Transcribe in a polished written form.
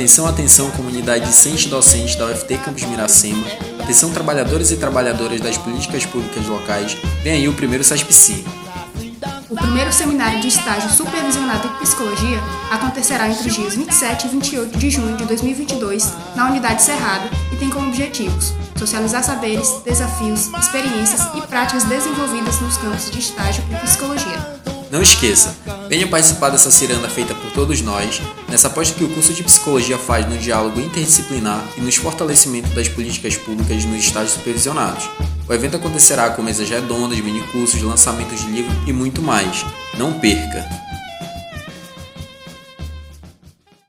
Atenção, comunidade discente e docente da UFT Campus Miracema. Atenção, trabalhadores e trabalhadoras das políticas públicas locais. Vem aí o primeiro SASPSI. O primeiro seminário de estágio supervisionado em psicologia acontecerá entre os dias 27 e 28 de junho de 2022 na Unidade Cerrado e tem como objetivos socializar saberes, desafios, experiências e práticas desenvolvidas nos campos de estágio em psicologia. Não esqueça, venha participar dessa ciranda feita por todos nós, nessa aposta que o curso de Psicologia faz no diálogo interdisciplinar e no fortalecimento das políticas públicas nos estágios supervisionados. O evento acontecerá com mesas redondas, minicursos, lançamentos de livro e muito mais. Não perca!